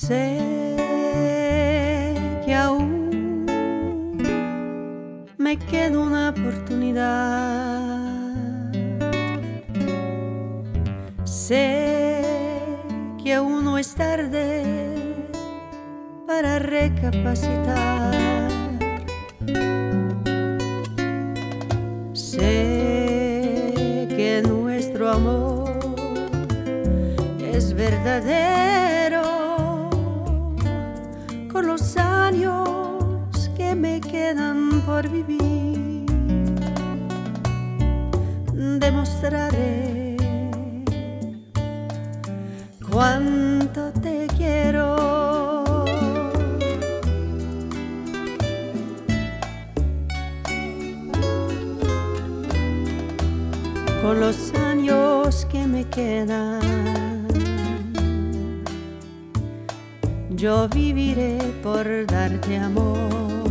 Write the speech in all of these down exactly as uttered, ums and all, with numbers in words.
Sé que aún me queda una oportunidad. Sé que aún no es tarde para recapacitar. Sé que nuestro amor es verdadero. Con los años que me quedan por vivir, demostraré cuánto te quiero. Con los años que me quedan, yo viviré por darte amor,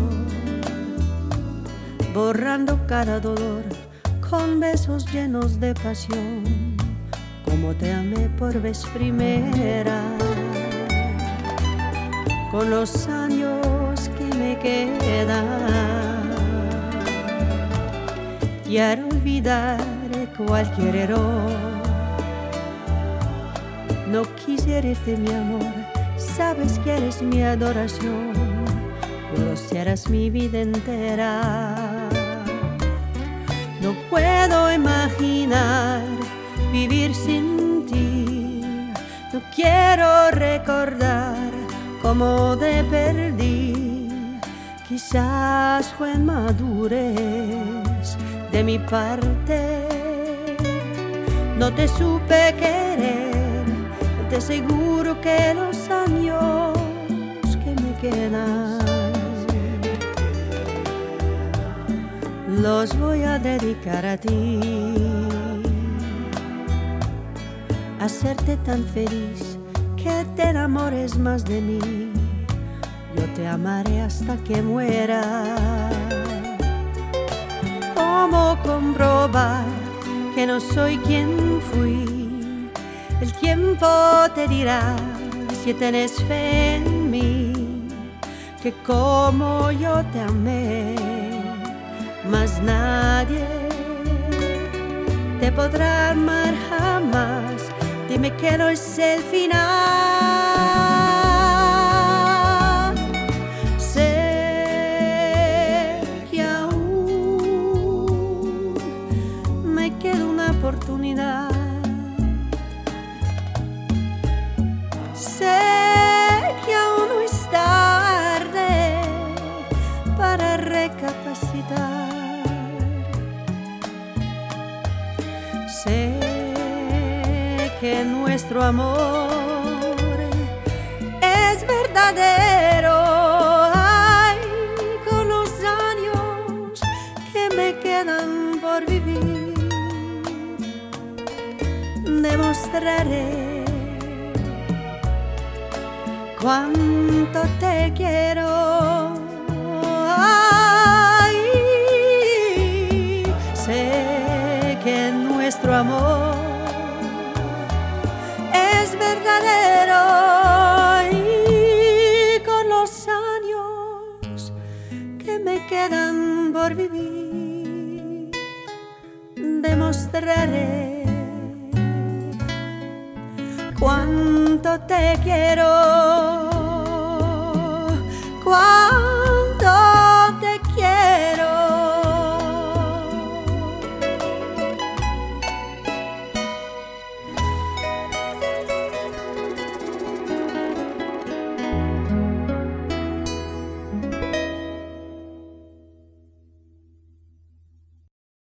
borrando cada dolor con besos llenos de pasión, como te amé por vez primera. Con los años que me quedan, quiero olvidar cualquier error. No quisiera irte, mi amor, sabes que eres mi adoración, lo serás mi vida entera. No puedo imaginar vivir sin ti, no quiero recordar cómo te perdí. Quizás fue madurez de mi parte, no te supe querer. Te aseguro que los años que me quedan los voy a dedicar a ti, a hacerte tan feliz que te enamores más de mí. Yo te amaré hasta que muera. ¿Cómo comprobar que no soy quien fui? El tiempo te dirá si tienes fe en mí, que como yo te amé, más nadie te podrá amar jamás. Dime que no es el final. Sé que aún me queda una oportunidad. Sé que aún no es tarde para recapacitar. Sé que nuestro amor es verdadero. Ay, con los años que me quedan por vivir, demostraré cuánto te quiero. Ay, sé que nuestro amor es verdadero, y con los años que me quedan por vivir, demostraré cuánto te quiero.